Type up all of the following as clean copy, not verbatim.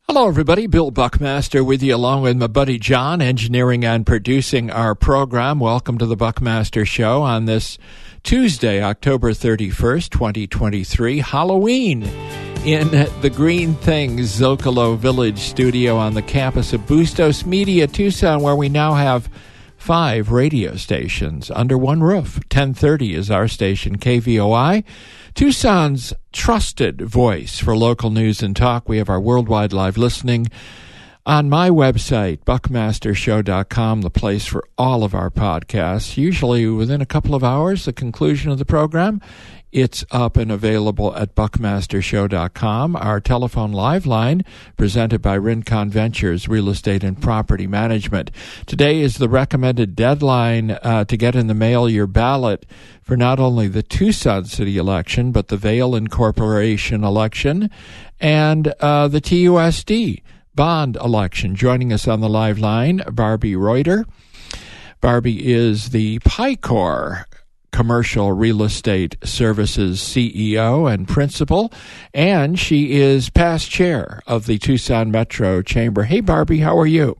Hello, everybody. Bill Buckmaster with you, along with my buddy John, engineering and producing our program. Welcome to the Buckmaster Show on this Tuesday, October 31st, 2023, Halloween, in the Green Things Zocalo Village studio on the campus of Bustos Media, Tucson, where we now have 5 radio stations under one roof. 1030 is our station, KVOI, Tucson's trusted voice for local news and talk. We have our worldwide live listening on my website, buckmastershow.com, the place for all of our podcasts. Usually within a couple of hours, the conclusion of the program, it's up and available at buckmastershow.com. Our telephone live line presented by Rincon Ventures, Real Estate and Property Management. Today is the recommended deadline to get in the mail your ballot for not only the Tucson City election, but the Vail Incorporation election and the TUSD bond election. Joining us on the live line, Barbie Reuter. Barbie is the PICOR Commercial Real Estate Services CEO and principal, and she is past chair of the Tucson Metro Chamber. Hey, Barbie, how are you?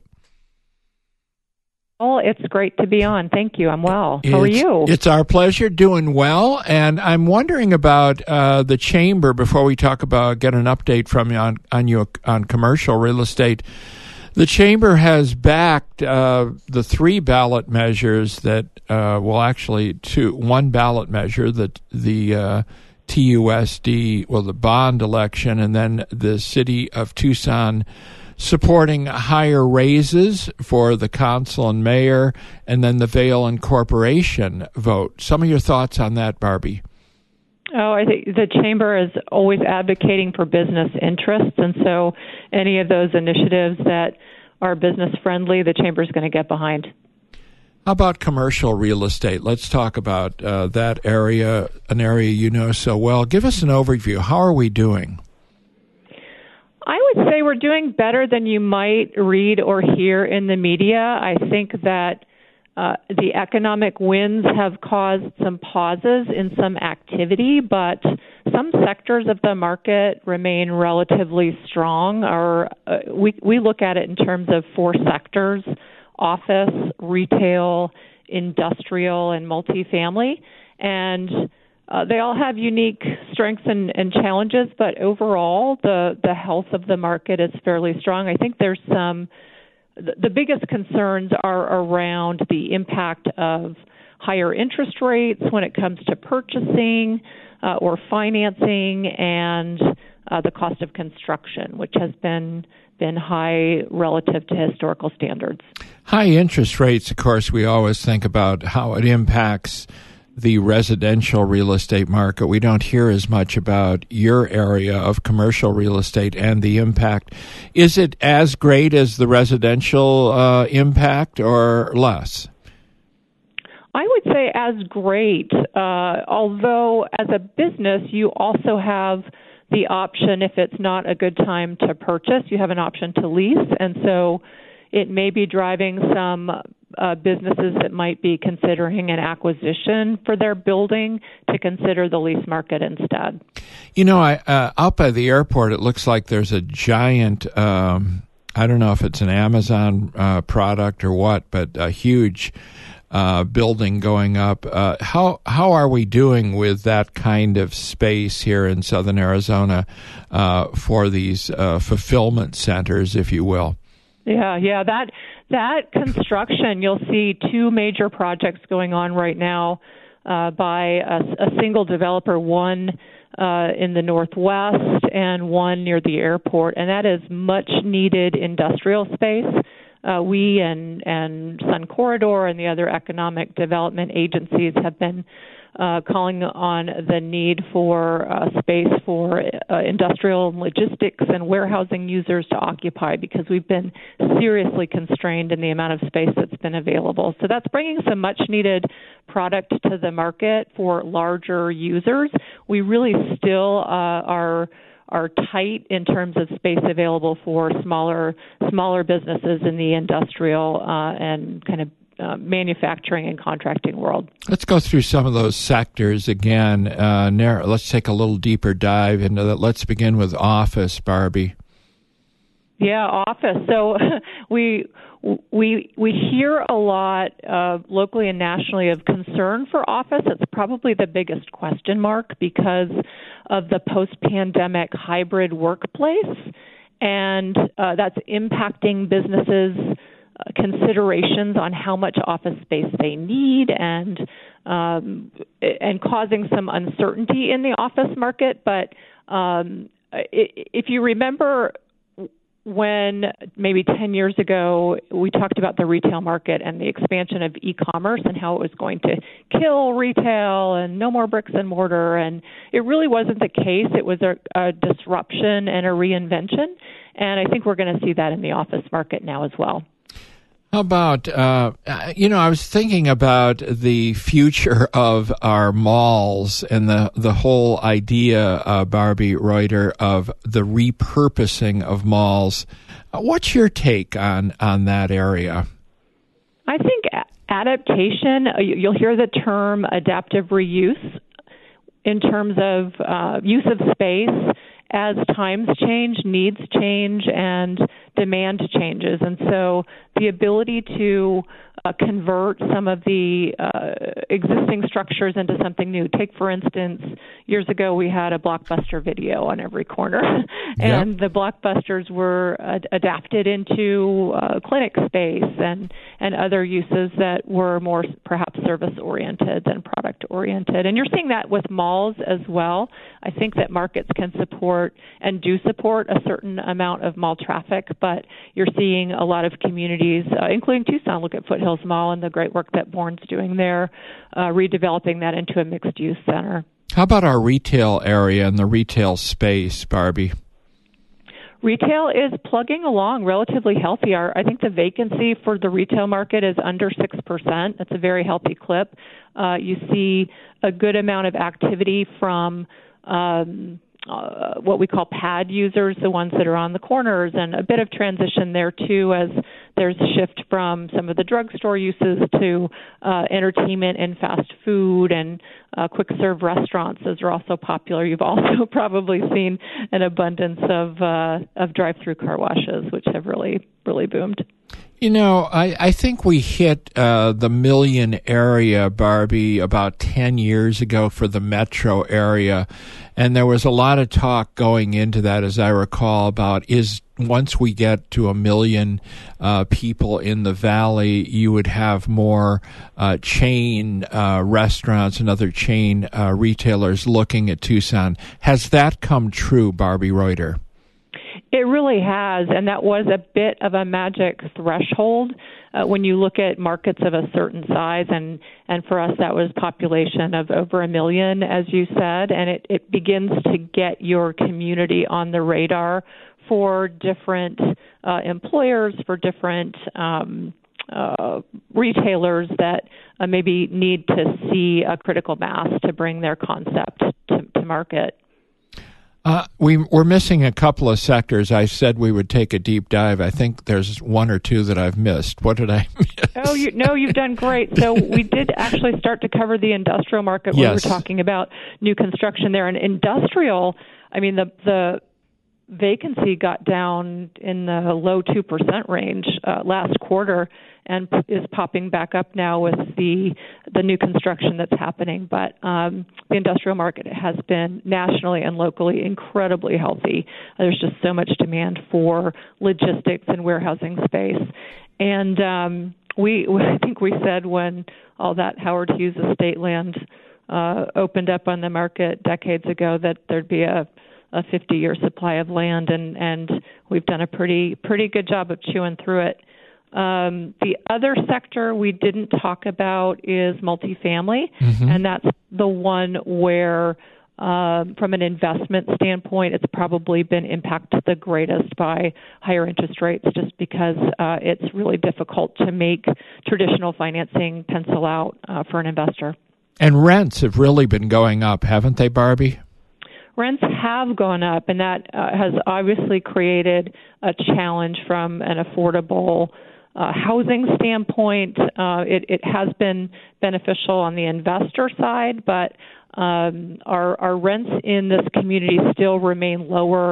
Oh, it's great to be on. Thank you. I'm well. How are you? It's our pleasure. Doing well. And I'm wondering about the chamber before we talk about, get an update from you on commercial real estate. The chamber has backed the 3 ballot measures that, one ballot measure, the TUSD, the bond election, and then the city of Tucson supporting higher raises for the council and mayor, and then the Vail Incorporation vote. Some of your thoughts on that, Barbie? Oh, I think the Chamber is always advocating for business interests, and so any of those initiatives that are business-friendly, the Chamber is going to get behind. How about commercial real estate? Let's talk about that area, an area you know so well. Give us an overview. How are we doing? I would say we're doing better than you might read or hear in the media. I think that the economic winds have caused some pauses in some activity, but some sectors of the market remain relatively strong. We look at it in terms of 4 sectors: office, retail, industrial, and multifamily. And they all have unique strengths and challenges, but overall, the health of the market is fairly strong. I think there's the biggest concerns are around the impact of higher interest rates when it comes to purchasing or financing, and the cost of construction, which has been high relative to historical standards. High interest rates, of course, we always think about how it impacts the residential real estate market. We don't hear as much about your area of commercial real estate and the impact. Is it as great as the residential impact or less? I would say as great, although as a business, you also have the option, if it's not a good time to purchase, you have an option to lease. And so it may be driving some businesses that might be considering an acquisition for their building to consider the lease market instead. You know, out by the airport, it looks like there's a giant, I don't know if it's an Amazon product or what, but a huge building going up. How are we doing with that kind of space here in Southern Arizona for these fulfillment centers, if you will? Yeah, that construction, you'll see 2 major projects going on right now by a single developer, one in the Northwest and one near the airport, and that is much needed industrial space. We and Sun Corridor and the other economic development agencies have been calling on the need for space for industrial and logistics and warehousing users to occupy, because we've been seriously constrained in the amount of space that's been available. So that's bringing some much-needed product to the market for larger users. We really still are tight in terms of space available for smaller businesses in the industrial and kind of manufacturing and contracting world. Let's go through some of those sectors again. Let's take a little deeper dive into that. Let's begin with office, Barbie. Yeah, office. So we hear a lot locally and nationally of concern for office. It's probably the biggest question mark because of the post-pandemic hybrid workplace, and that's impacting businesses' considerations on how much office space they need and causing some uncertainty in the office market. But if you remember, when maybe 10 years ago we talked about the retail market and the expansion of e-commerce and how it was going to kill retail and no more bricks and mortar, and it really wasn't the case. It was a disruption and a reinvention, and I think we're going to see that in the office market now as well. How about, I was thinking about the future of our malls and the whole idea, Barbie Reuter, of the repurposing of malls. What's your take on that area? I think adaptation, you'll hear the term adaptive reuse in terms of use of space. As times change, needs change, and demand changes. And so the ability to convert some of the existing structures into something new. Take, for instance, years ago we had a Blockbuster Video on every corner, and the Blockbusters were adapted into clinic space and other uses that were more perhaps service-oriented than product-oriented. And you're seeing that with malls as well. I think that markets can support and do support a certain amount of mall traffic, but you're seeing a lot of communities, including Tucson, look at Foothills Mall and the great work that Bourne's doing there, redeveloping that into a mixed-use center. How about our retail area and the retail space, Barbie? Retail is plugging along relatively healthy. I think the vacancy for the retail market is under 6%. That's a very healthy clip. You see a good amount of activity from what we call pad users, the ones that are on the corners, and a bit of transition there too as there's a shift from some of the drugstore uses to entertainment and fast food and quick serve restaurants. Those are also popular. You've also probably seen an abundance of drive-through car washes, which have really boomed. You know, I think we hit the million area, Barbie, about 10 years ago for the metro area. And there was a lot of talk going into that, as I recall, about once we get to 1 million people in the valley, you would have more chain restaurants and other chain retailers looking at Tucson. Has that come true, Barbie Reuter? It really has, and that was a bit of a magic threshold when you look at markets of a certain size, and for us that was population of over 1 million, as you said, and it begins to get your community on the radar for different employers, for different retailers that maybe need to see a critical mass to bring their concept to market. We're missing a couple of sectors. I said we would take a deep dive. I think there's one or two that I've missed. What did I miss? You've done great. So we did actually start to cover the industrial market when we were talking about new construction there. And industrial, I mean, the vacancy got down in the low 2% range last quarter and is popping back up now with the new construction that's happening. But the industrial market has been nationally and locally incredibly healthy. There's just so much demand for logistics and warehousing space. And I think we said when all that Howard Hughes estate land opened up on the market decades ago that there'd be a 50-year supply of land, and we've done a pretty good job of chewing through it. The other sector we didn't talk about is multifamily, and that's the one where, from an investment standpoint, it's probably been impacted the greatest by higher interest rates, just because it's really difficult to make traditional financing pencil out for an investor. And rents have really been going up, haven't they, Barbie? Rents have gone up, and that has obviously created a challenge from an affordable housing standpoint. It has been beneficial on the investor side, but our rents in this community still remain lower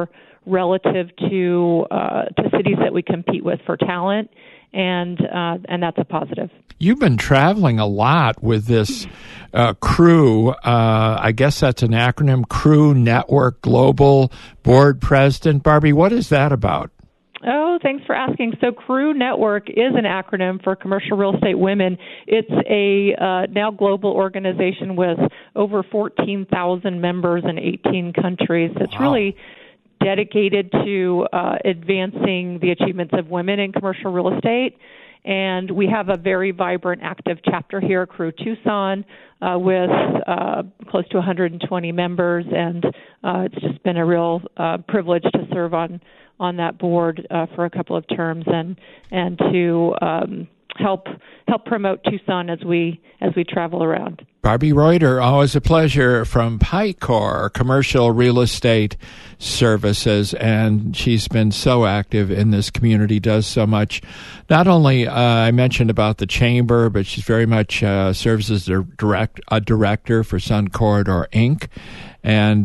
relative to cities that we compete with for talent, and that's a positive. You've been traveling a lot with this CREW. I guess that's an acronym, CREW Network Global Board President. Barbie, what is that about? Oh, thanks for asking. So CREW Network is an acronym for Commercial Real Estate Women. It's a now global organization with over 14,000 members in 18 countries. It's really dedicated to advancing the achievements of women in commercial real estate. And we have a very vibrant, active chapter here, CREW Tucson, with close to 120 members. And it's just been a real privilege to serve on that board for a couple of terms and to help promote Tucson as we travel around. Barbie Reuter, always a pleasure, from PICOR, Commercial Real Estate Services, and she's been so active in this community, does so much. Not only, I mentioned about the chamber, but she's very much serves as a director for Sun Corridor, Inc., and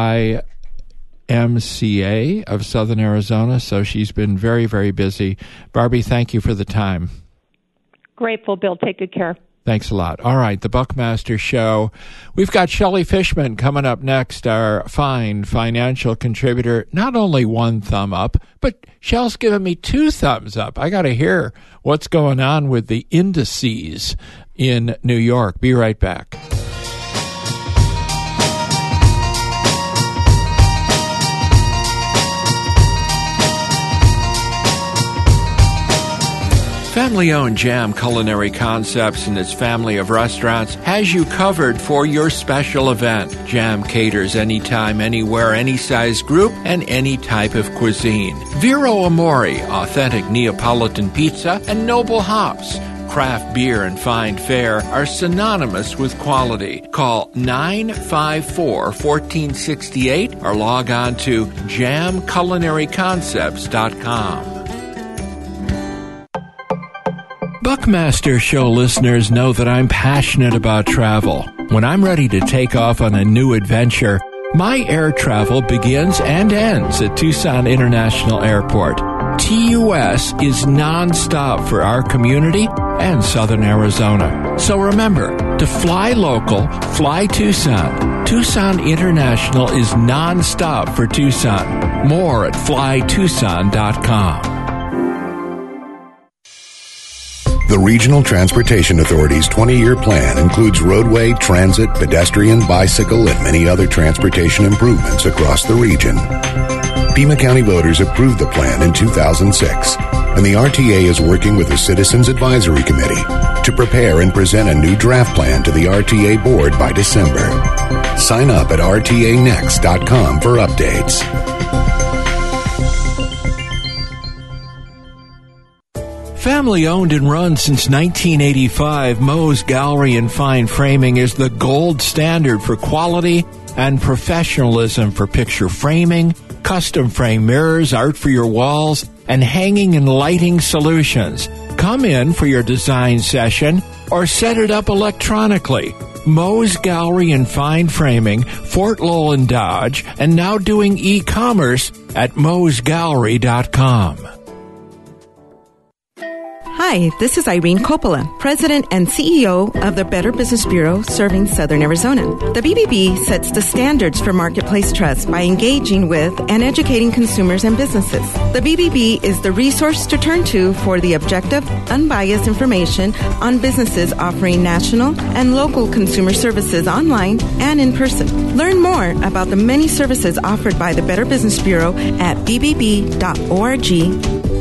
YMCA of Southern Arizona, so she's been very, very busy. Barbie, thank you for the time. Grateful, Bill. Take good care. Thanks a lot. All right, the Buckmaster Show. We've got Shelley Fishman coming up next, our fine financial contributor. Not only one thumb up, but Shell's giving me 2 thumbs up. I got to hear what's going on with the indices in New York. Be right back. Family-owned Jam Culinary Concepts and its family of restaurants has you covered for your special event. Jam caters anytime, anywhere, any size group, and any type of cuisine. Vero Amore, authentic Neapolitan pizza, and Noble Hops. Craft beer and fine fare are synonymous with quality. Call 954-1468 or log on to jamculinaryconcepts.com. Buckmaster Show listeners know that I'm passionate about travel. When I'm ready to take off on a new adventure, my air travel begins and ends at Tucson International Airport. TUS is nonstop for our community and Southern Arizona. So remember, to fly local, fly Tucson. Tucson International is nonstop for Tucson. More at flytucson.com. The Regional Transportation Authority's 20-year plan includes roadway, transit, pedestrian, bicycle, and many other transportation improvements across the region. Pima County voters approved the plan in 2006, and the RTA is working with the Citizens Advisory Committee to prepare and present a new draft plan to the RTA board by December. Sign up at rtanext.com for updates. Family owned and run since 1985, Moe's Gallery and Fine Framing is the gold standard for quality and professionalism for picture framing, custom frame mirrors, art for your walls, and hanging and lighting solutions. Come in for your design session or set it up electronically. Moe's Gallery and Fine Framing, Fort Lowell and Dodge, and now doing e-commerce at moesgallery.com. Hi, this is Irene Coppola, President and CEO of the Better Business Bureau serving Southern Arizona. The BBB sets the standards for marketplace trust by engaging with and educating consumers and businesses. The BBB is the resource to turn to for the objective, unbiased information on businesses offering national and local consumer services online and in person. Learn more about the many services offered by the Better Business Bureau at bbb.org.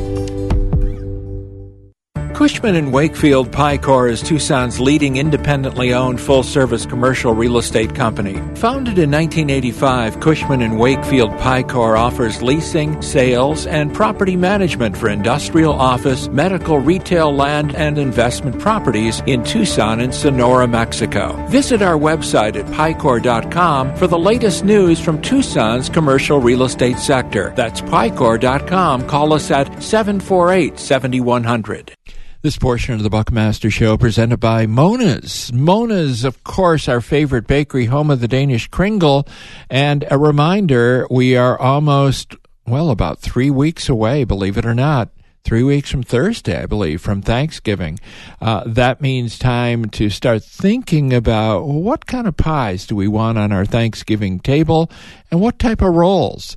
Cushman & Wakefield PICOR is Tucson's leading independently owned full-service commercial real estate company. Founded in 1985, Cushman & Wakefield PICOR offers leasing, sales, and property management for industrial, office, medical, retail, land, and investment properties in Tucson and Sonora, Mexico. Visit our website at PICOR.com for the latest news from Tucson's commercial real estate sector. That's PICOR.com. Call us at 748-7100. This portion of the Buckmaster Show presented by Mona's. Mona's, of course, our favorite bakery, home of the Danish Kringle. And a reminder, we are almost about 3 weeks away, believe it or not. 3 weeks from Thursday, I believe, from Thanksgiving. That means time to start thinking about what kind of pies do we want on our Thanksgiving table and what type of rolls.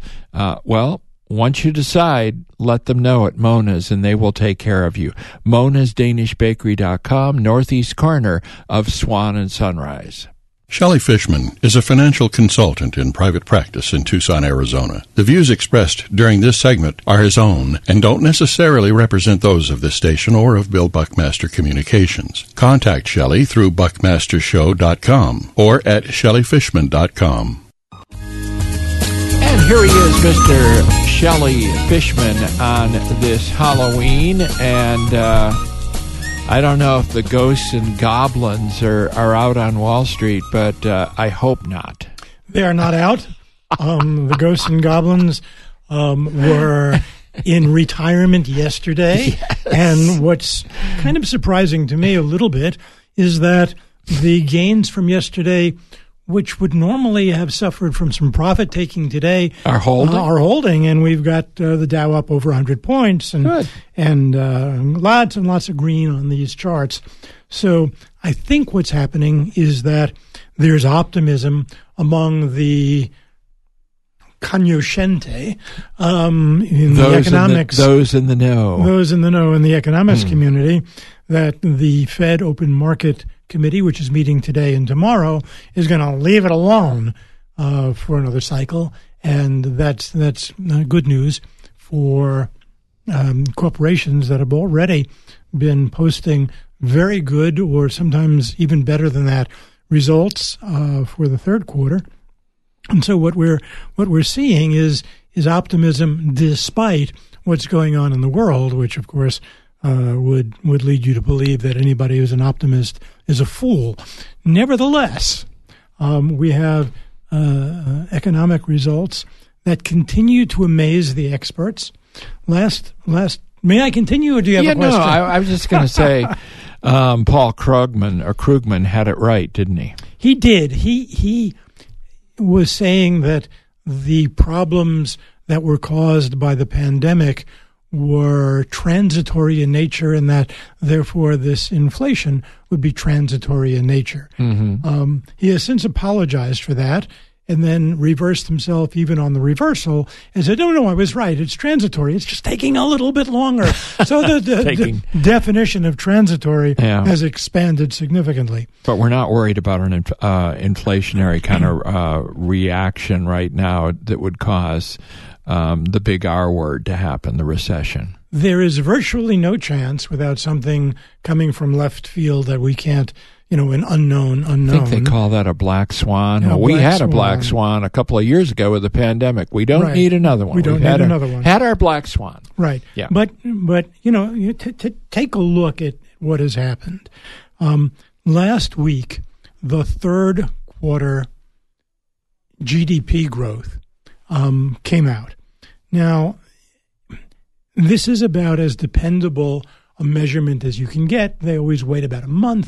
Once you decide, let them know at Mona's and they will take care of you. Mona'sDanishBakery.com, northeast corner of Swan and Sunrise. Shelley Fishman is a financial consultant in private practice in Tucson, Arizona. The views expressed during this segment are his own and don't necessarily represent those of this station or of Bill Buckmaster Communications. Contact Shelley through buckmastershow.com or at shelleyfishman.com. And here he is, Mr. Shelley Fishman, on this Halloween, and I don't know if the ghosts and goblins are out on Wall Street, but I hope not. They are not out. The ghosts and goblins were in retirement yesterday, yes. And what's kind of surprising to me a little bit is that the gains from yesterday, which would normally have suffered from some profit taking today, are holding, and we've got the Dow up over 100 points, and lots and lots of green on these charts. So I think what's happening is that there's optimism among the cognoscente in the economics, those in the know in the economics community, that the Fed Open Market Committee, which is meeting today and tomorrow, is going to leave it alone for another cycle, and that's good news for corporations that have already been posting very good, or sometimes even better than that, results for the third quarter. And so what we're seeing is optimism despite what's going on in the world, which of course would lead you to believe that anybody who's an optimist is a fool. Nevertheless, we have economic results that continue to amaze the experts. May I continue, or do you have a question? No, I was just going to say, Paul Krugman had it right, didn't he? He did. He was saying that the problems that were caused by the pandemic were transitory in nature, and that therefore this inflation would be transitory in nature. Mm-hmm. He has since apologized for that, and then reversed himself even on the reversal and said, no, I was right. It's transitory. It's just taking a little bit longer. So the definition of transitory has expanded significantly. But we're not worried about an inflationary kind of reaction right now that would cause the big R word to happen, the recession. There is virtually no chance without something coming from left field that we can't, an unknown. I think they call that a black swan. Well, we had a black swan a couple of years ago with the pandemic. We don't need another one. We don't need another one. Had our black swan. Right. Yeah. But take a look at what has happened. Last week, the third quarter GDP growth came out. Now, this is about as dependable a measurement as you can get. They always wait about a month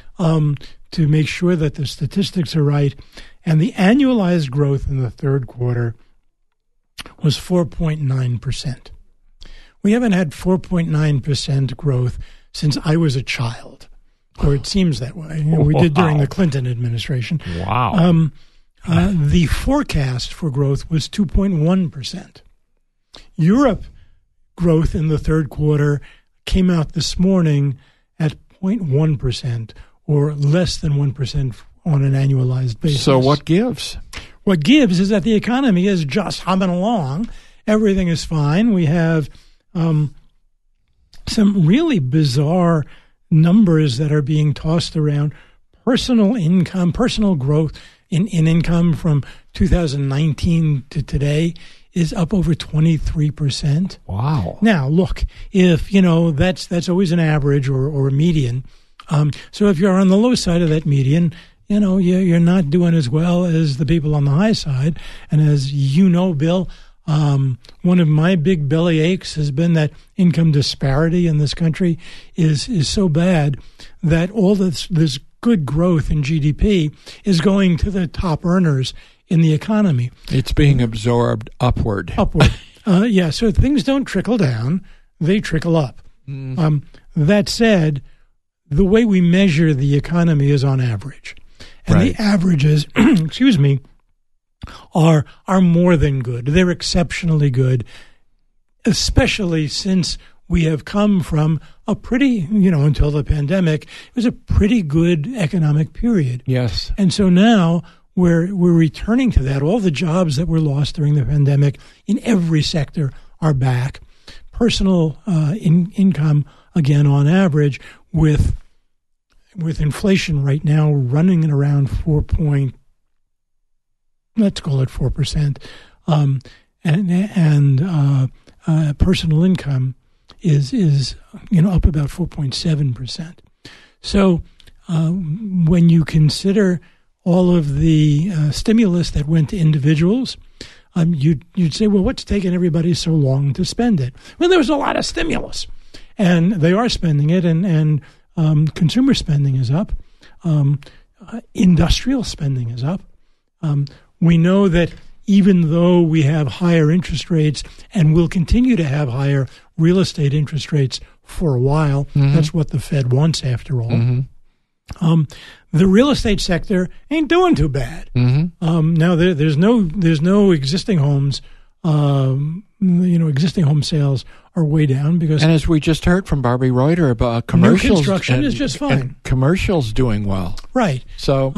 to make sure that the statistics are right. And the annualized growth in the third quarter was 4.9%. We haven't had 4.9% growth since I was a child, or it seems that way. We did during the Clinton administration. Wow. The forecast for growth was 2.1%. Europe growth in the third quarter came out this morning at 0.1%, or less than 1% on an annualized basis. So what gives? What gives is that the economy is just humming along. Everything is fine. We have some really bizarre numbers that are being tossed around. Personal income, personal growth in income from 2019 to today is up over 23%. Wow. Now, look, if, that's always an average or a median. So if you're on the low side of that median, you're not doing as well as the people on the high side. And as you know, Bill, one of my big belly aches has been that income disparity in this country is so bad that all this good growth in GDP is going to the top earners in the economy. It's being absorbed upward. So things don't trickle down; they trickle up. That said, the way we measure the economy is on average, and the averages, excuse me, are more than good. They're exceptionally good, especially since we have come from a pretty, until the pandemic, it was a pretty good economic period. Yes. And so now we're returning to that. All the jobs that were lost during the pandemic in every sector are back. Personal income, again, on average, with inflation right now running at around 4%, and personal income is up about 4.7%. So when you consider all of the stimulus that went to individuals, you'd say, well, what's taking everybody so long to spend it? Well, there was a lot of stimulus, and they are spending it, and consumer spending is up. Industrial spending is up. We know that even though we have higher interest rates and will continue to have higher real estate interest rates for a while, that's what the Fed wants after all, the real estate sector ain't doing too bad. Now, there's no existing homes. Existing home sales are way down because, and as we just heard from Barbie Reuter about commercials, new construction is just fine. And commercials doing well, right? So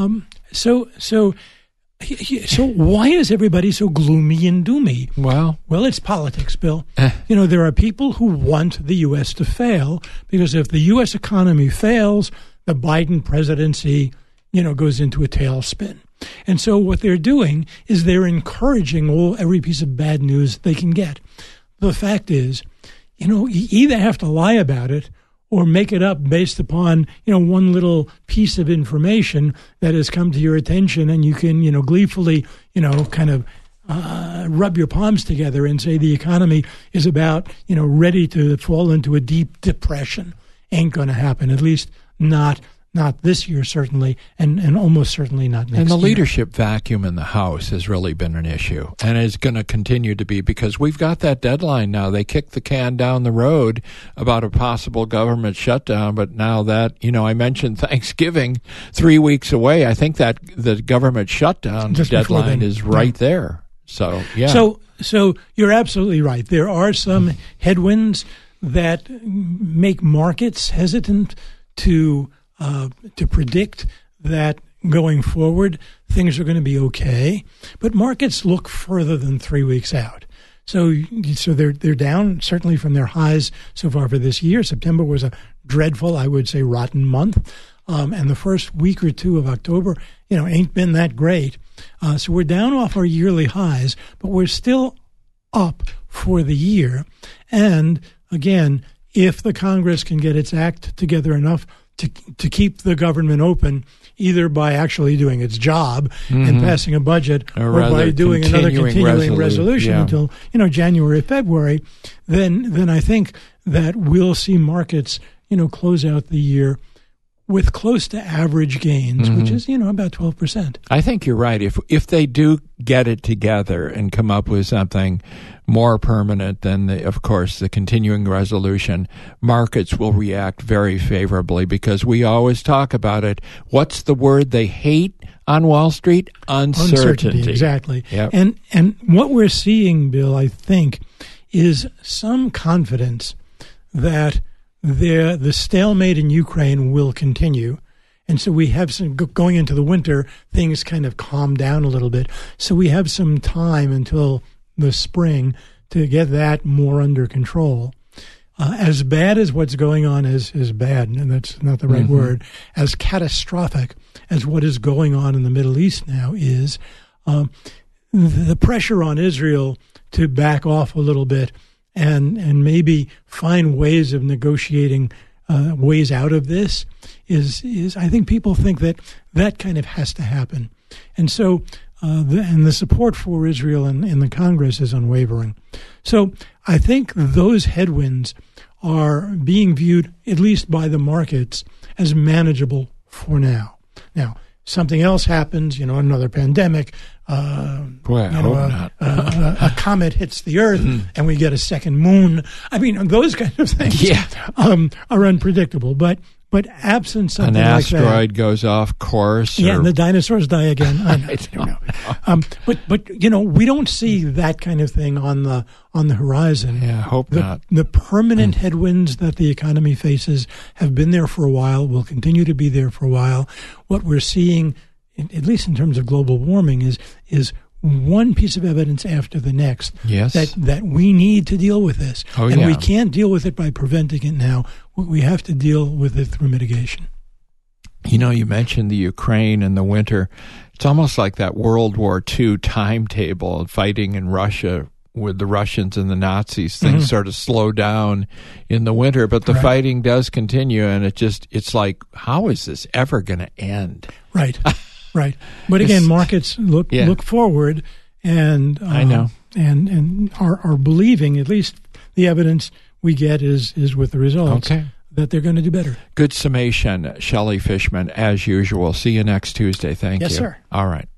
why is everybody so gloomy and doomy? Well, it's politics, Bill. There are people who want the U.S. to fail because if the U.S. economy fails, the Biden presidency, goes into a tailspin. And so what they're doing is they're encouraging every piece of bad news they can get. The fact is, you either have to lie about it or make it up based upon, one little piece of information that has come to your attention, and you can, gleefully, kind of rub your palms together and say the economy is about, ready to fall into a deep depression. Ain't going to happen, at least not this year, certainly, and almost certainly not next year. And the leadership vacuum in the House has really been an issue, and is going to continue to be, because we've got that deadline now. They kicked the can down the road about a possible government shutdown, but now that, I mentioned Thanksgiving 3 weeks away, I think that the government shutdown deadline is right there. So, yeah. So you're absolutely right. There are some headwinds that make markets hesitant to predict that going forward things are going to be okay, but markets look further than 3 weeks out. So they're down certainly from their highs so far for this year. September was a dreadful, I would say, rotten month, and the first week or two of October, ain't been that great. So we're down off our yearly highs, but we're still up for the year. And again, if the Congress can get its act together enough to keep the government open, either by actually doing its job and passing a budget, or by doing another continuing resolution until January, February, then I think that we'll see markets close out the year with close to average gains, which is about 12%. I think you're right. If they do get it together and come up with something more permanent than, of course, the continuing resolution, markets will react very favorably, because we always talk about it. What's the word they hate on Wall Street? Uncertainty. Exactly. Yep. And what we're seeing, Bill, I think, is some confidence that the stalemate in Ukraine will continue. And so we have some, going into the winter, things kind of calm down a little bit. So we have some time until the spring to get that more under control. As bad as what's going on is bad, and that's not the right word, as catastrophic as what is going on in the Middle East now is, the pressure on Israel to back off a little bit and maybe find ways of negotiating ways out of this is I think people think that kind of has to happen. And so the support for Israel in the Congress is unwavering. So I think those headwinds are being viewed, at least by the markets, as manageable for now. Now, something else happens, another pandemic, a comet hits the Earth and we get a second moon. I mean, those kinds of things are unpredictable. But absent something an like that, an asteroid goes off course. and the dinosaurs die again. I don't know. But we don't see that kind of thing on the horizon. Yeah, hope not. The permanent headwinds that the economy faces have been there for a while. Will continue to be there for a while. What we're seeing, at least in terms of global warming, is one piece of evidence after the next that we need to deal with this. We can't deal with it by preventing it now. We have to deal with it through mitigation. You mentioned the Ukraine and the winter. It's almost like that World War II timetable, fighting in Russia with the Russians and the Nazis. Things sort of slow down in the winter, but the fighting does continue, and it's like, how is this ever going to end? Right. Right, but again, markets look forward, and I know, and are believing, at least the evidence we get is with the results, that they're going to do better. Good summation, Shelley Fishman, as usual. See you next Tuesday. Thank you. Yes, sir. All right.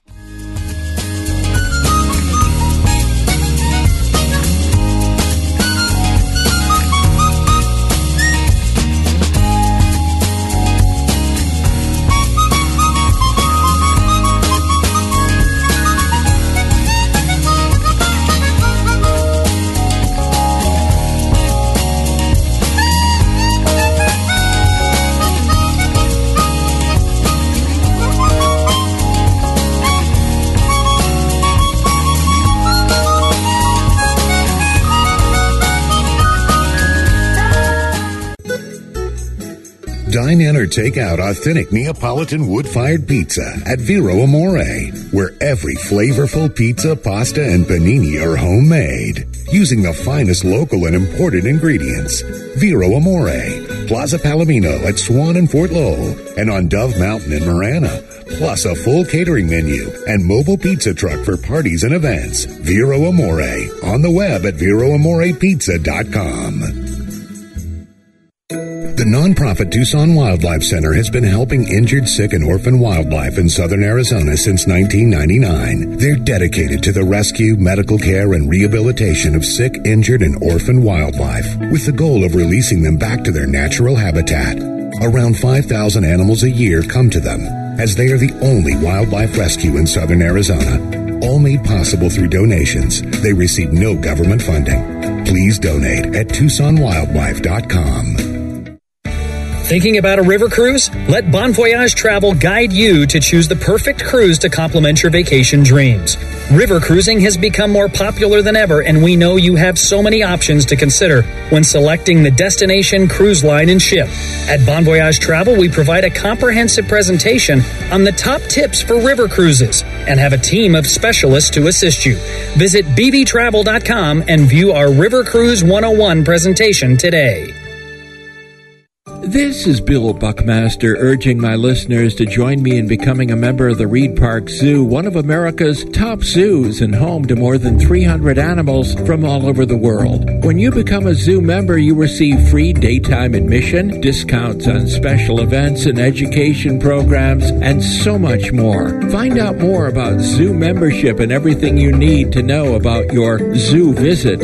Dine in or take out authentic Neapolitan wood-fired pizza at Vero Amore, where every flavorful pizza, pasta, and panini are homemade, using the finest local and imported ingredients. Vero Amore, Plaza Palomino at Swan and Fort Lowell, and on Dove Mountain in Marana, plus a full catering menu and mobile pizza truck for parties and events. Vero Amore, on the web at VeroAmorePizza.com. The nonprofit Tucson Wildlife Center has been helping injured, sick, and orphan wildlife in southern Arizona since 1999. They're dedicated to the rescue, medical care, and rehabilitation of sick, injured, and orphan wildlife, with the goal of releasing them back to their natural habitat. Around 5,000 animals a year come to them, as they are the only wildlife rescue in southern Arizona. All made possible through donations. They receive no government funding. Please donate at TucsonWildlife.com. Thinking about a river cruise? Let Bon Voyage Travel guide you to choose the perfect cruise to complement your vacation dreams. River cruising has become more popular than ever, and we know you have so many options to consider when selecting the destination, cruise line, and ship. At Bon Voyage Travel, we provide a comprehensive presentation on the top tips for river cruises and have a team of specialists to assist you. Visit bbtravel.com and view our River Cruise 101 presentation today. This is Bill Buckmaster urging my listeners to join me in becoming a member of the Reed Park Zoo, one of America's top zoos and home to more than 300 animals from all over the world. When you become a zoo member, you receive free daytime admission, discounts on special events and education programs, and so much more. Find out more about zoo membership and everything you need to know about your zoo visit.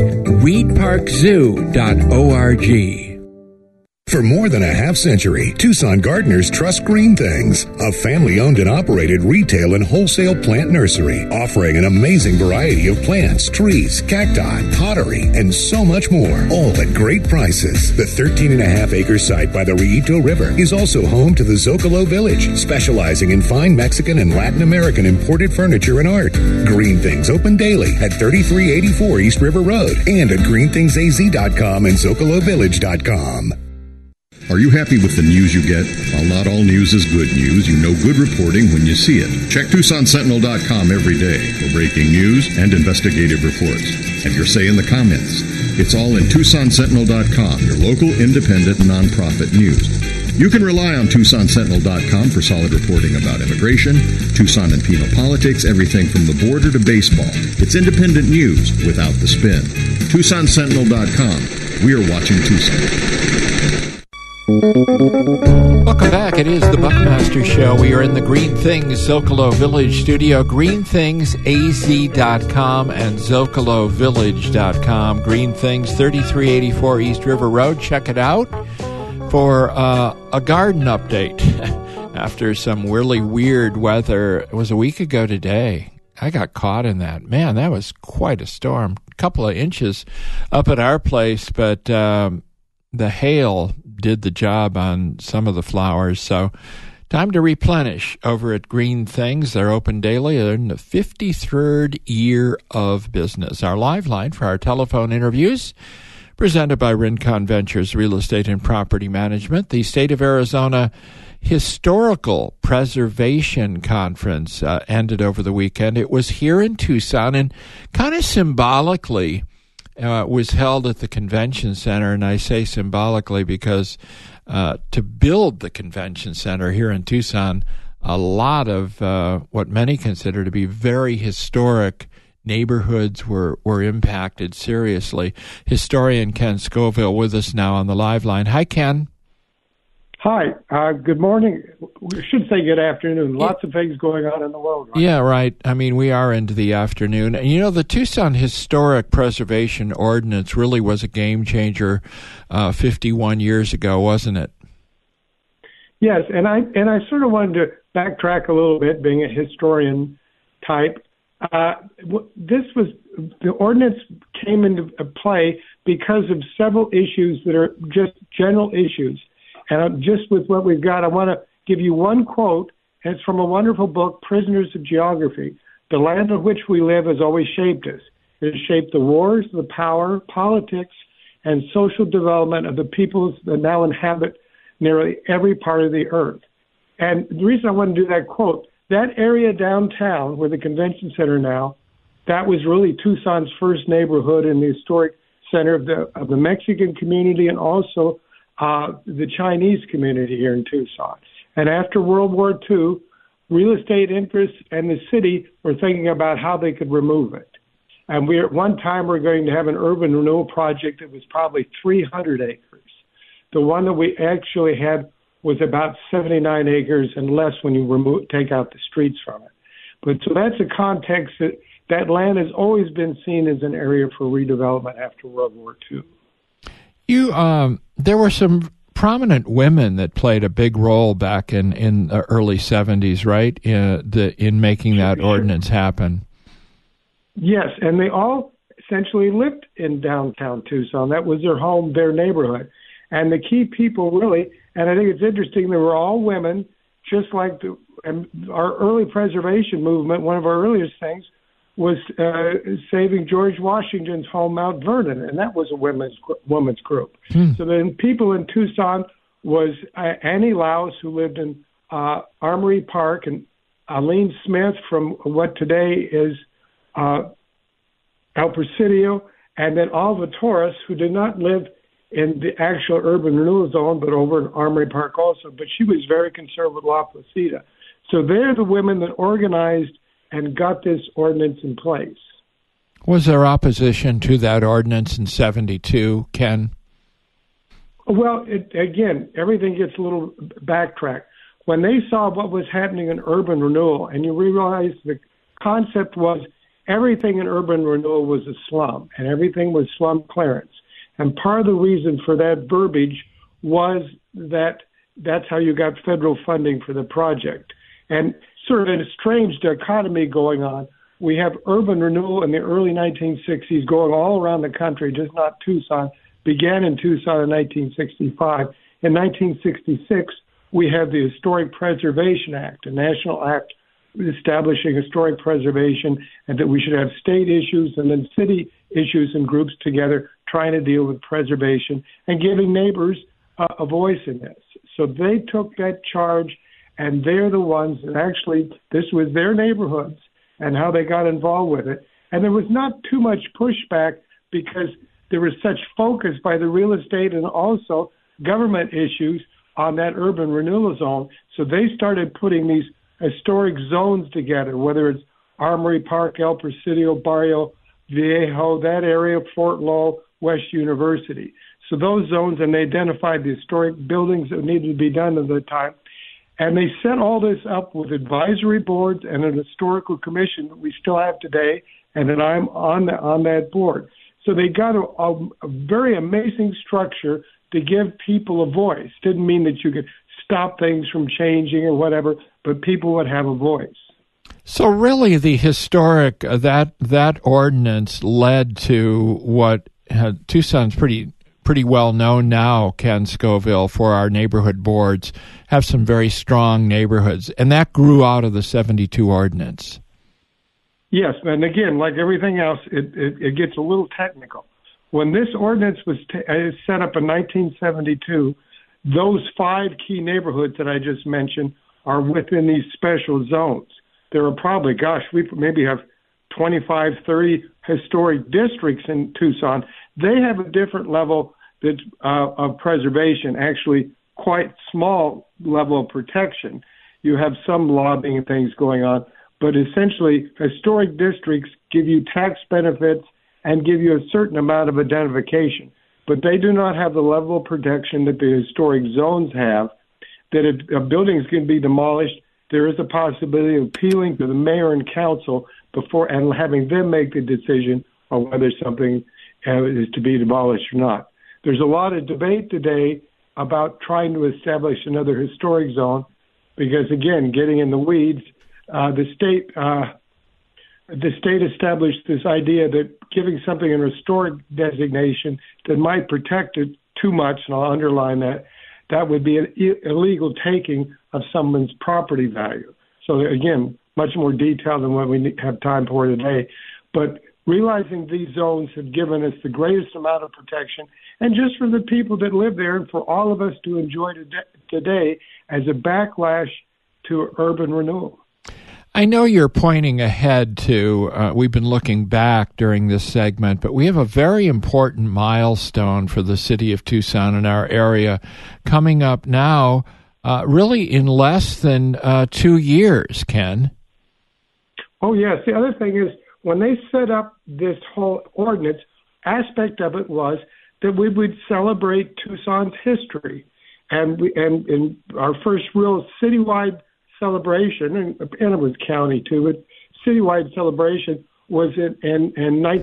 ReedParkZoo.org. For more than a half century, Tucson gardeners trust Green Things, a family-owned and operated retail and wholesale plant nursery, offering an amazing variety of plants, trees, cacti, pottery, and so much more, all at great prices. The 13.5-acre site by the Rillito River is also home to the Zocalo Village, specializing in fine Mexican and Latin American imported furniture and art. Green Things open daily at 3384 East River Road and at GreenThingsAZ.com and ZocaloVillage.com. Are you happy with the news you get? While not all news is good news, you know good reporting when you see it. Check TucsonSentinel.com every day for breaking news and investigative reports. Have your say in the comments. It's all in TucsonSentinel.com, your local independent nonprofit news. You can rely on TucsonSentinel.com for solid reporting about immigration, Tucson and penal politics, everything from the border to baseball. It's independent news without the spin. TucsonSentinel.com. We are watching Tucson. Welcome back. It is the Buckmaster Show. We are in the Green Things Zocalo Village studio. GreenThingsAZ.com and ZocaloVillage.com. Green Things, 3384 East River Road. Check it out for a garden update. After some really weird weather, it was a week ago today. I got caught in that. Man, that was quite a storm. A couple of inches up at our place, but the hail did the job on some of the flowers. So time to replenish over at Green Things. They're open daily. They're in the 53rd year of business. Our live line for our telephone interviews, presented by Rincon Ventures Real Estate and Property Management. The State of Arizona Historical Preservation Conference ended over the weekend. It was here in Tucson, and kind of symbolically was held at the convention center. And I say symbolically because to build the convention center here in Tucson, a lot of what many consider to be very historic neighborhoods were impacted seriously. Historian Ken Scoville with us now on the live line. Hi, Ken. Hi. Good morning. We should say good afternoon. Lots of things going on in the world. Right? Yeah, right. I mean, we are into the afternoon. And, you know, the Tucson Historic Preservation Ordinance really was a game changer 51 years ago, wasn't it? Yes, and I sort of wanted to backtrack a little bit, being a historian type. The ordinance came into play because of several issues that are just general issues. And just with what we've got, I want to give you one quote, and it's from a wonderful book, Prisoners of Geography. The land on which we live has always shaped us. It has shaped the wars, the power, politics, and social development of the peoples that now inhabit nearly every part of the earth. And the reason I want to do that quote, that area downtown where the convention center now, that was really Tucson's first neighborhood in the historic center of the Mexican community and also the Chinese community here in Tucson. And after World War II, real estate interests and the city were thinking about how they could remove it. And at one time we're going to have an urban renewal project that was probably 300 acres. The one that we actually had was about 79 acres and less when you take out the streets from it. But so that's a context that land has always been seen as an area for redevelopment after World War II. There were some prominent women that played a big role back in the early 70s, right, in making that ordinance happen. Yes, and they all essentially lived in downtown Tucson. That was their home, their neighborhood. And the key people really, and I think it's interesting, they were all women, just like our early preservation movement. One of our earliest things was saving George Washington's home, Mount Vernon, and that was a women's group. So then people in Tucson was Annie Laus, who lived in Armory Park, and Aline Smith from what today is El Presidio, and then Alva Torres, who did not live in the actual urban renewal zone, but over in Armory Park also, but she was very conservative with La Placida. So they're the women that organized and got this ordinance in place. Was there opposition to that ordinance in 72, Ken? Well, again, everything gets a little backtracked. When they saw what was happening in urban renewal, and you realize the concept was everything in urban renewal was a slum, and everything was slum clearance. And part of the reason for that verbiage was that that's how you got federal funding for the project. And sort of in a strange dichotomy going on, we have urban renewal in the early 1960s going all around the country, just not Tucson, began in Tucson in 1965. In 1966, we have the Historic Preservation Act, a national act establishing historic preservation, and that we should have state issues and then city issues and groups together trying to deal with preservation and giving neighbors a voice in this. So they took that charge, and they're the ones that actually, this was their neighborhoods and how they got involved with it. And there was not too much pushback because there was such focus by the real estate and also government issues on that urban renewal zone. So they started putting these historic zones together, whether it's Armory Park, El Presidio, Barrio Viejo, that area, Fort Lowell, West University. So those zones, and they identified the historic buildings that needed to be done at the time. And they set all this up with advisory boards and an historical commission that we still have today, and that I'm on that board. So they got a very amazing structure to give people a voice. Didn't mean that you could stop things from changing or whatever, but people would have a voice. So really the historic, that ordinance led to what Tucson's pretty well known now, Ken Scoville, for our neighborhood boards, have some very strong neighborhoods, and that grew out of the 72 ordinance. Yes, and again, like everything else, it gets a little technical. When this ordinance was set up in 1972, those 5 key neighborhoods that I just mentioned are within these special zones. There are probably, we maybe have 25, 30 historic districts in Tucson. They have a different level of preservation, actually quite small level of protection. You have some lobbying and things going on, but essentially historic districts give you tax benefits and give you a certain amount of identification. But they do not have the level of protection that the historic zones have, that if a building is going to be demolished, there is a possibility of appealing to the mayor and council before and having them make the decision on whether something is to be demolished or not. There's a lot of debate today about trying to establish another historic zone because, again, getting in the weeds, the state established this idea that giving something an historic designation that might protect it too much, and I'll underline that would be an illegal taking of someone's property value. So, again, much more detail than what we have time for today. But realizing these zones have given us the greatest amount of protection, and just for the people that live there and for all of us to enjoy today as a backlash to urban renewal. I know you're pointing ahead to, we've been looking back during this segment, but we have a very important milestone for the city of Tucson and our area coming up now, really in less than 2 years, Ken. Oh, yes. The other thing is, when they set up this whole ordinance, aspect of it was that we would celebrate Tucson's history. And in our first real citywide celebration, and it was county too, but citywide celebration was in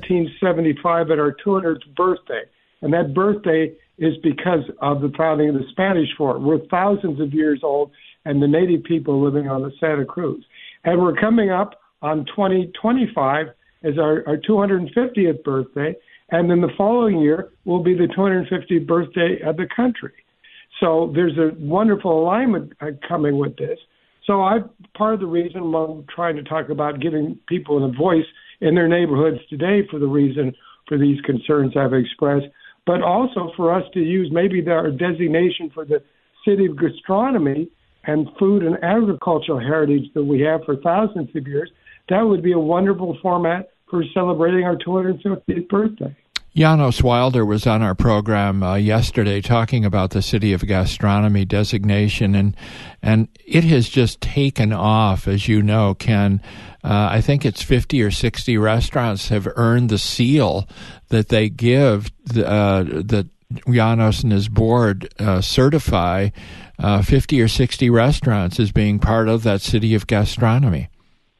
1975 at our 200th birthday. And that birthday is because of the founding of the Spanish Fort. We're thousands of years old, and the native people living on the Santa Cruz. And we're coming up on 2025 as our 250th birthday, and then the following year will be the 250th birthday of the country. So there's a wonderful alignment coming with this. So part of the reason I'm trying to talk about giving people a voice in their neighborhoods today for the reason for these concerns I've expressed, but also for us to use maybe our designation for the city of gastronomy and food and agricultural heritage that we have for thousands of years. That would be a wonderful format for celebrating our 250th birthday. Janos Wilder was on our program yesterday talking about the City of Gastronomy designation, and it has just taken off, as you know, Ken. I think it's 50 or 60 restaurants have earned the seal that they give, that Janos and his board certify 50 or 60 restaurants as being part of that City of Gastronomy.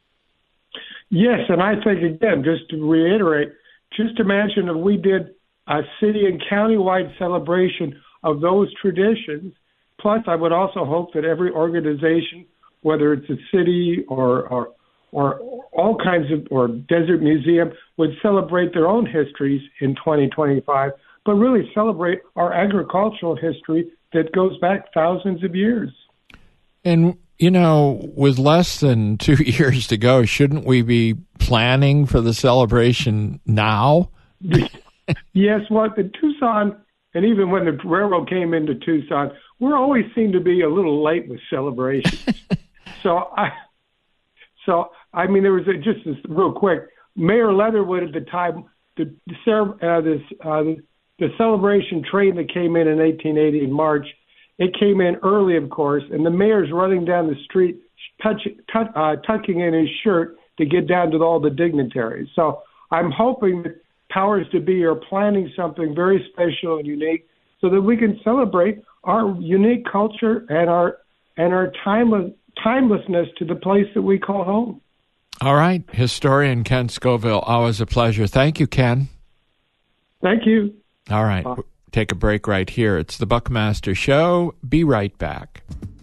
Yes, and I think, again, just to reiterate, just imagine if we did a city and county-wide celebration of those traditions. Plus, I would also hope that every organization, whether it's a city or all kinds of, or desert museum, would celebrate their own histories in 2025, but really celebrate our agricultural history that goes back thousands of years. And you know, with less than 2 years to go, shouldn't we be planning for the celebration now? Yes, well, in Tucson, and even when the railroad came into Tucson, we always seem to be a little late with celebrations. So I mean, there was just this real quick. Mayor Leatherwood at the time, the celebration train that came in 1880 in March. It came in early, of course, and the mayor's running down the street, tucking in his shirt to get down to all the dignitaries. So I'm hoping that powers to be are planning something very special and unique so that we can celebrate our unique culture and our timelessness to the place that we call home. All right. Historian Ken Scoville, always a pleasure. Thank you, Ken. Thank you. All right. Take a break right here. It's the Buckmaster Show. Be right back.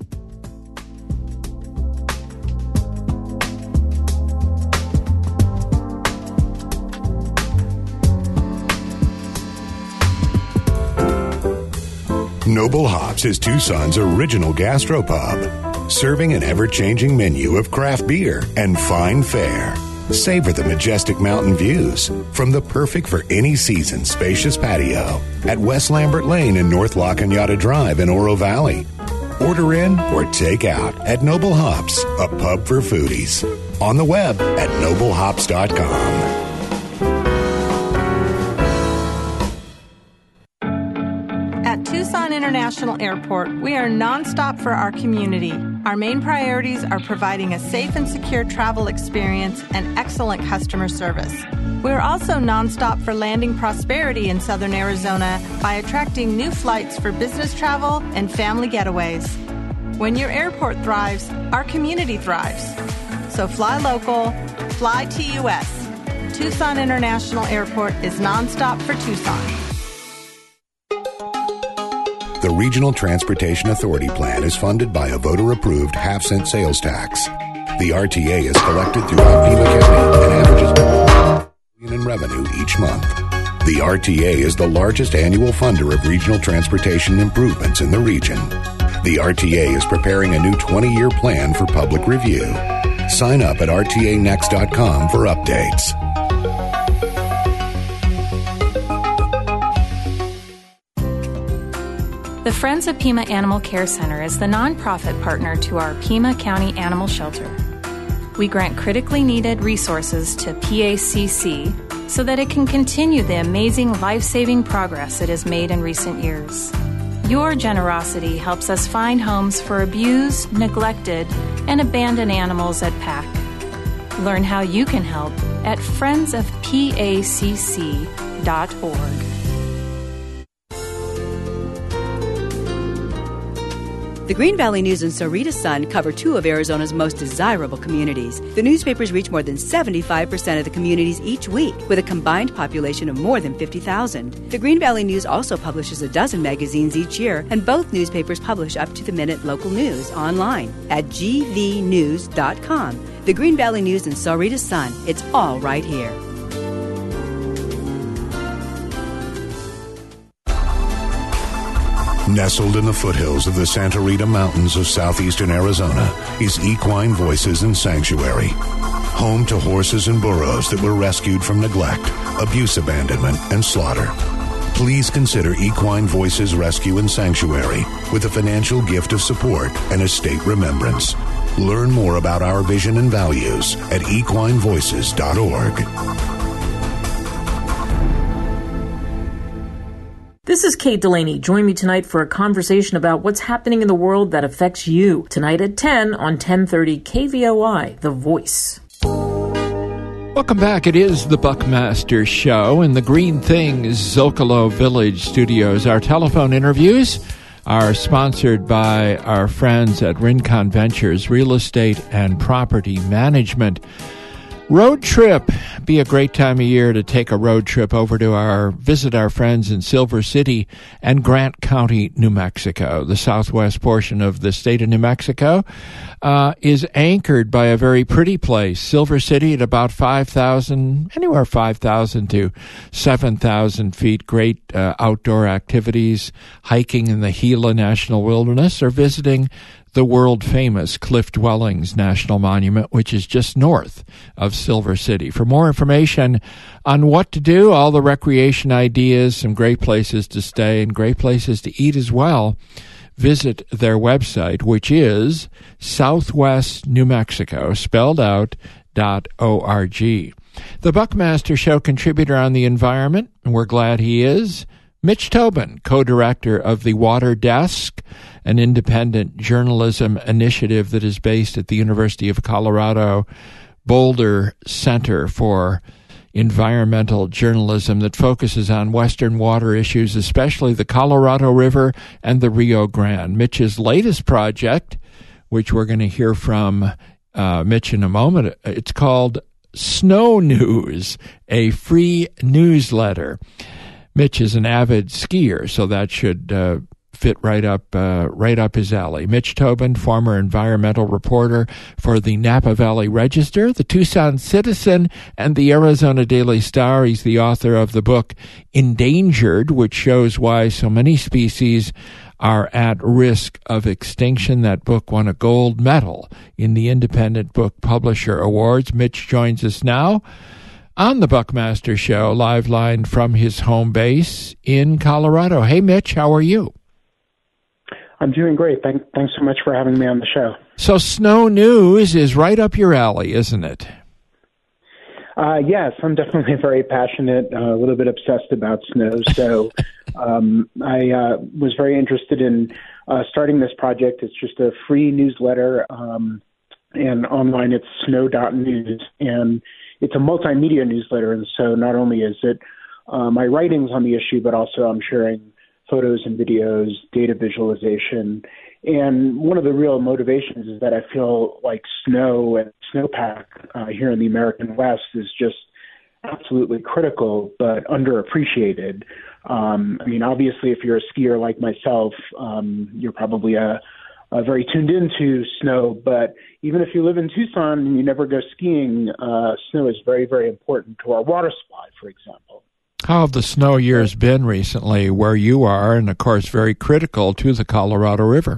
Noble Hops is Tucson's original gastropub, serving an ever-changing menu of craft beer and fine fare. Savor the majestic mountain views from the perfect for any season spacious patio at West Lambert Lane and North La Cañada Drive in Oro Valley. Order in or take out at Noble Hops, a pub for foodies. On the web at noblehops.com. Tucson International Airport, we are nonstop for our community. Our main priorities are providing a safe and secure travel experience and excellent customer service. We are also nonstop for landing prosperity in Southern Arizona by attracting new flights for business travel and family getaways. When your airport thrives, our community thrives. So fly local, fly TUS. Tucson International Airport is nonstop for Tucson. The Regional Transportation Authority plan is funded by a voter-approved half-cent sales tax. The RTA is collected throughout Pima County and averages $1 million in revenue each month. The RTA is the largest annual funder of regional transportation improvements in the region. The RTA is preparing a new 20-year plan for public review. Sign up at rtanext.com for updates. The Friends of Pima Animal Care Center is the nonprofit partner to our Pima County Animal Shelter. We grant critically needed resources to PACC so that it can continue the amazing life-saving progress it has made in recent years. Your generosity helps us find homes for abused, neglected, and abandoned animals at PAC. Learn how you can help at friendsofpacc.org. The Green Valley News and Sahuarita Sun cover two of Arizona's most desirable communities. The newspapers reach more than 75% of the communities each week, with a combined population of more than 50,000. The Green Valley News also publishes a dozen magazines each year, and both newspapers publish up-to-the-minute local news online at gvnews.com. The Green Valley News and Sahuarita Sun, it's all right here. Nestled in the foothills of the Santa Rita Mountains of southeastern Arizona is Equine Voices and Sanctuary. Home to horses and burros that were rescued from neglect, abuse, abandonment, and slaughter. Please consider Equine Voices Rescue and Sanctuary with a financial gift of support and estate remembrance. Learn more about our vision and values at equinevoices.org. This is Kate Delaney. Join me tonight for a conversation about what's happening in the world that affects you. Tonight at 10 on 1030 KVOI, The Voice. Welcome back. It is the Buckmaster Show in the Green Things Zocalo Village studios. Our telephone interviews are sponsored by our friends at Rincon Ventures, Real Estate and Property Management. Road trip. Be a great time of year to take a road trip over to visit our friends in Silver City and Grant County, New Mexico. The southwest portion of the state of New Mexico is anchored by a very pretty place. Silver City at about 5,000, anywhere 5,000 to 7,000 feet. Great outdoor activities, hiking in the Gila National Wilderness or visiting the world-famous Cliff Dwellings National Monument, which is just north of Silver City. For more information on what to do, all the recreation ideas, some great places to stay, and great places to eat as well, visit their website, which is Southwest New Mexico, spelled out, .org. The Buckmaster Show contributor on the environment, and we're glad he is, Mitch Tobin, co-director of the Water Desk, an independent journalism initiative that is based at the University of Colorado Boulder Center for environmental journalism that focuses on Western water issues, especially the Colorado River and the Rio Grande. Mitch's latest project, which we're going to hear from Mitch in a moment, it's called Snow News, a free newsletter. Mitch is an avid skier, so that should fit right up his alley. Mitch Tobin, former environmental reporter for the Napa Valley Register, the Tucson Citizen, and the Arizona Daily Star. He's the author of the book Endangered, which shows why so many species are at risk of extinction. That book won a gold medal in the Independent Book Publisher Awards. Mitch joins us now on the Buckmaster Show, live line from his home base in Colorado. Hey, Mitch, how are you? I'm doing great. Thanks so much for having me on the show. So Snow News is right up your alley, isn't it? Yes, I'm definitely very passionate, a little bit obsessed about snow. So I was very interested in starting this project. It's just a free newsletter, and online it's snow.news. And it's a multimedia newsletter. And so not only is it my writings on the issue, but also I'm sharing photos and videos, data visualization. And one of the real motivations is that I feel like snow and snowpack here in the American West is just absolutely critical, but underappreciated. I mean, obviously, if you're a skier like myself, you're probably very tuned into snow. But even if you live in Tucson and you never go skiing, snow is very, very important to our water supply, for example. How have the snow years been recently where you are, and of course very critical to the Colorado River?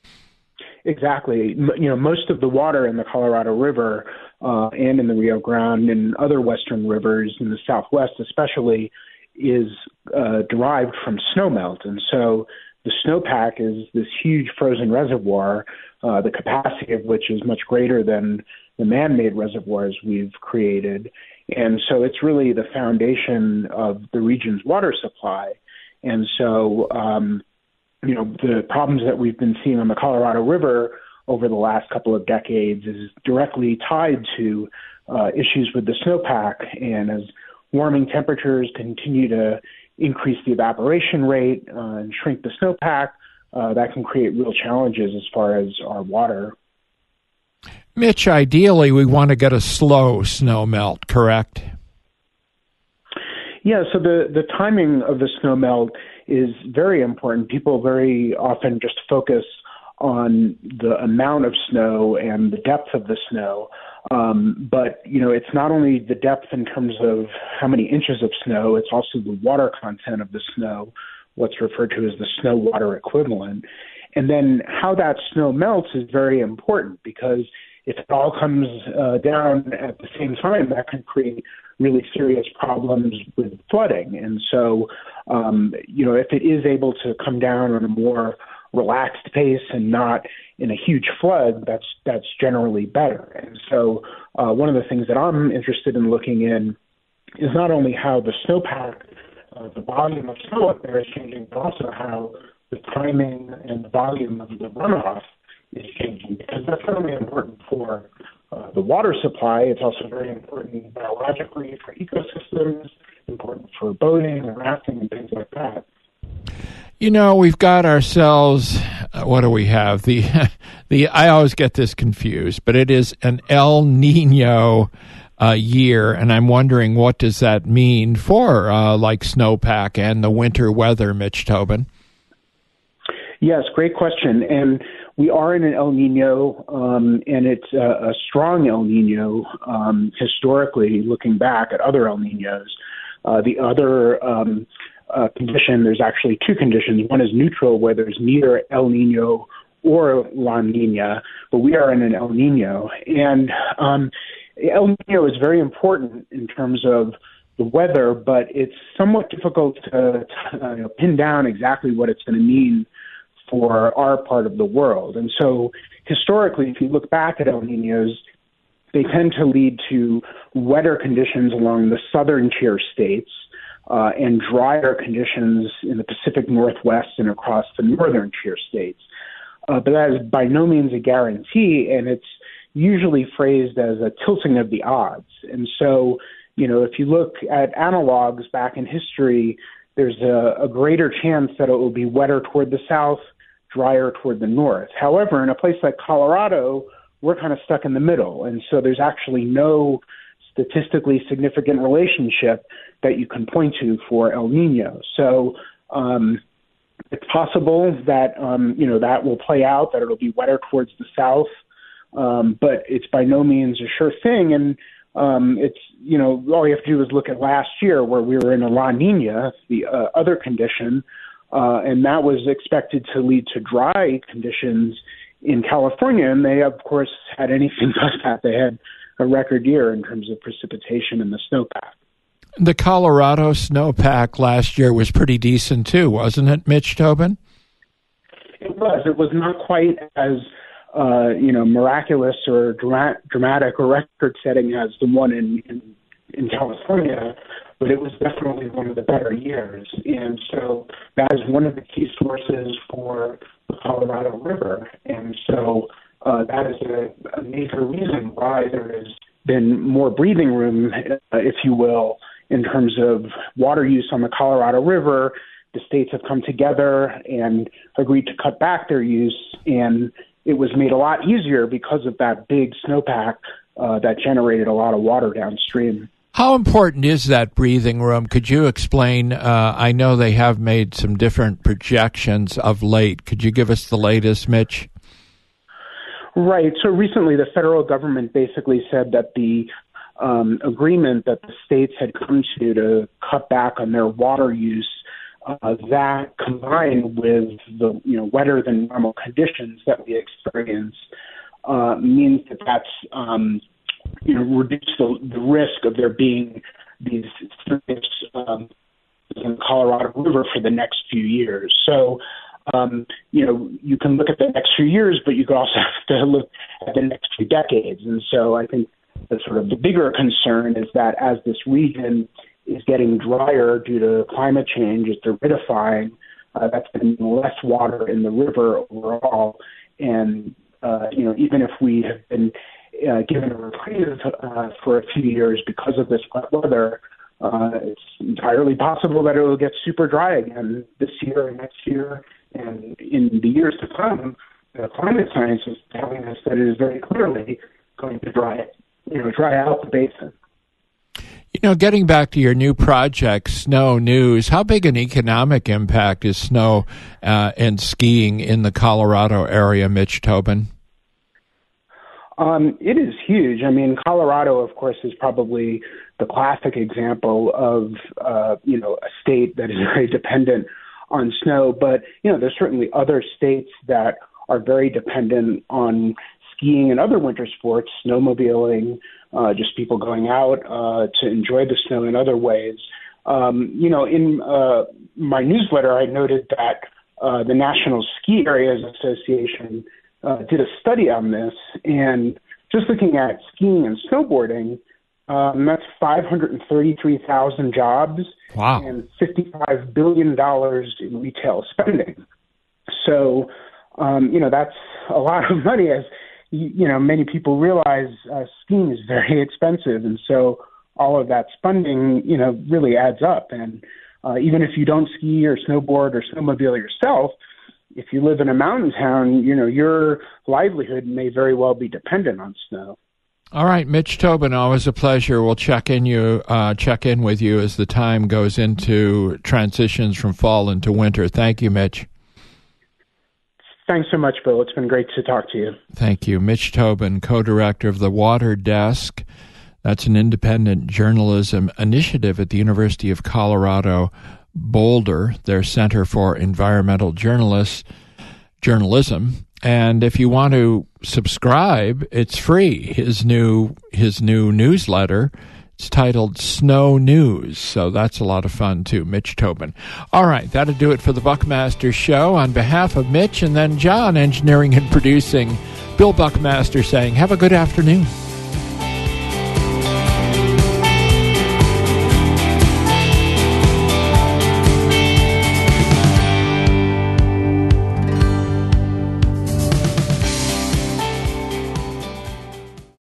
Exactly. You know, most of the water in the Colorado River and in the Rio Grande and other western rivers in the Southwest especially is derived from snowmelt. And so the snowpack is this huge frozen reservoir, the capacity of which is much greater than the man-made reservoirs we've created. And so it's really the foundation of the region's water supply. And so, you know, the problems that we've been seeing on the Colorado River over the last couple of decades is directly tied to issues with the snowpack. And as warming temperatures continue to increase the evaporation rate and shrink the snowpack, that can create real challenges as far as our water. Mitch, ideally, we want to get a slow snow melt, correct? Yeah, so the timing of the snow melt is very important. People very often just focus on the amount of snow and the depth of the snow. But, you know, it's not only the depth in terms of how many inches of snow, it's also the water content of the snow, what's referred to as the snow water equivalent. And then how that snow melts is very important because if it all comes down at the same time, that can create really serious problems with flooding. And so, you know, if it is able to come down on a more relaxed pace and not in a huge flood, that's generally better. And so one of the things that I'm interested in looking in is not only how the snowpack, the volume of snow up there is changing, but also how the timing and the volume of the runoff is changing, because that's not only important for the water supply, it's also very important biologically for ecosystems, important for boating and rafting and things like that. You know, we've got ourselves, what do we have? The I always get this confused, but it is an El Nino year, and I'm wondering what does that mean for like snowpack and the winter weather, Mitch Tobin? Yes, great question. And we are in an El Nino, and it's a strong El Nino historically, looking back at other El Ninos. The other condition, there's actually two conditions. One is neutral, where there's neither El Nino or La Nina, but we are in an El Nino. And El Nino is very important in terms of the weather, but it's somewhat difficult to pin down exactly what it's going to mean for our part of the world. And so historically, if you look back at El Ninos, they tend to lead to wetter conditions along the southern tier states and drier conditions in the Pacific Northwest and across the northern tier states. But that is by no means a guarantee, and it's usually phrased as a tilting of the odds. And so if you look at analogs back in history, there's a greater chance that it will be wetter toward the south, drier toward the north. However, in a place like Colorado, we're kind of stuck in the middle. And so there's actually no statistically significant relationship that you can point to for El Nino. So it's possible that, that will play out, that it'll be wetter towards the south. But it's by no means a sure thing. And it's, all you have to do is look at last year where we were in a La Nina, the other condition, and that was expected to lead to dry conditions in California. And they, of course, had anything but that. They had a record year in terms of precipitation in the snowpack. The Colorado snowpack last year was pretty decent too, wasn't it, Mitch Tobin? It was. It was not quite as miraculous or dramatic or record-setting as the one in California, but it was definitely one of the better years. And so that is one of the key sources for the Colorado River. And so that is a major reason why there has been more breathing room, if you will, in terms of water use on the Colorado River. The states have come together and agreed to cut back their use, and it was made a lot easier because of that big snowpack that generated a lot of water downstream. How important is that breathing room? Could you explain? I know they have made some different projections of late. Could you give us the latest, Mitch? Right. So recently the federal government basically said that the agreement that the states had come to cut back on their water use, that combined with the wetter than normal conditions that we experience, means that's reduced the risk of there being these serious in the Colorado River for the next few years. So you can look at the next few years, but you can also have to look at the next few decades. And so I think the bigger concern is that as this region is getting drier due to climate change, it's aridifying, that's going to mean less water in the river overall. And, even if we have been given a reprieve for a few years because of this wet weather, it's entirely possible that it will get super dry again this year and next year. And in the years to come, climate science is telling us that it is very clearly going to dry out the basin. Getting back to your new project, Snow News, how big an economic impact is snow and skiing in the Colorado area, Mitch Tobin? It is huge. I mean, Colorado, of course, is probably the classic example of, a state that is very dependent on snow. But, there's certainly other states that are very dependent on skiing and other winter sports, snowmobiling, just people going out to enjoy the snow in other ways. In my newsletter, I noted that the National Ski Areas Association did a study on this, and just looking at skiing and snowboarding, that's 533,000 jobs. Wow. And $55 billion in retail spending. So, that's a lot of money. As many people realize, skiing is very expensive, and so all of that spending, really adds up. And even if you don't ski or snowboard or snowmobile yourself, if you live in a mountain town, your livelihood may very well be dependent on snow. All right, Mitch Tobin, always a pleasure. We'll check in with you as the time goes into transitions from fall into winter. Thank you, Mitch. Thanks so much, Bill. It's been great to talk to you. Thank you. Mitch Tobin, co-director of the Water Desk. That's an independent journalism initiative at the University of Colorado Boulder, their Center for Environmental Journalism. And if you want to subscribe, it's free. His new newsletter, it's titled Snow News. So that's a lot of fun too, Mitch Tobin. All right, that'll do it for the Buckmaster Show. On behalf of Mitch and then John, engineering and producing, Bill Buckmaster saying, have a good afternoon.